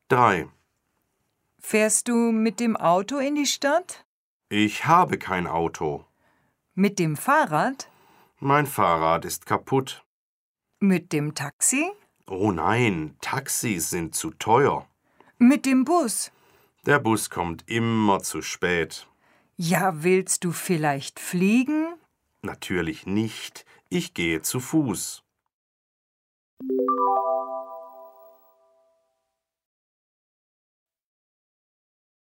3. Fährst du mit dem Auto in die Stadt? Ich habe kein Auto. Mit dem Fahrrad? Mein Fahrrad ist kaputt. Mit dem Taxi? Oh nein, Taxis sind zu teuer. Mit dem Bus? Der Bus kommt immer zu spät. Ja, willst du vielleicht fliegen? Natürlich nicht. Ich gehe zu Fuß.